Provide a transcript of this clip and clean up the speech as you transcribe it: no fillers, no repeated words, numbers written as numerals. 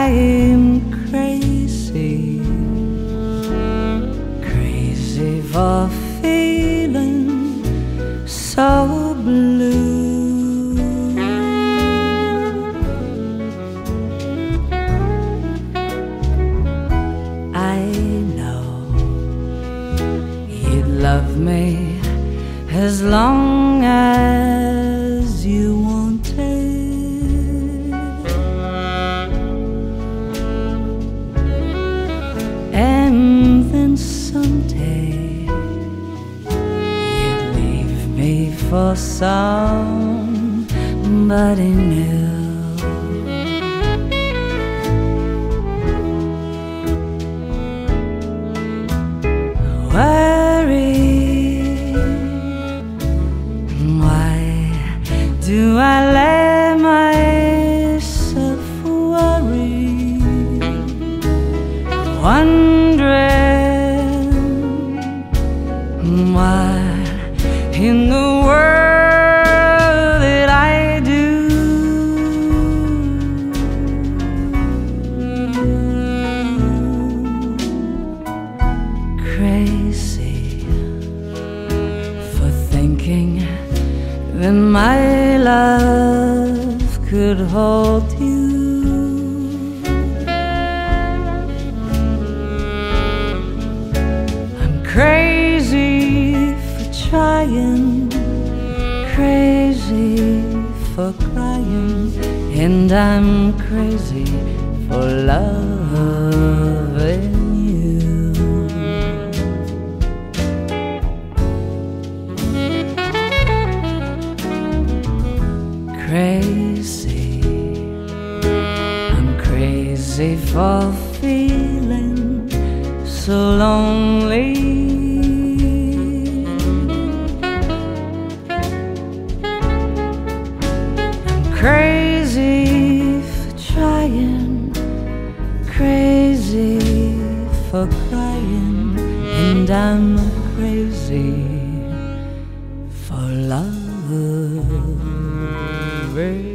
I'm crazy, crazy for feeling so blue. I know you'd love me as long as you wanted, and then someday you'd leave me for somebody new. Do I let myself worry, wondering what in the world did I do? Crazy for thinking that my love could hold you. I'm crazy for trying, crazy for crying, and I'm crazy for loving you. Crazy, I'm crazy for feeling so lonely. I'm crazy for trying, crazy for crying, and I'm crazy for love.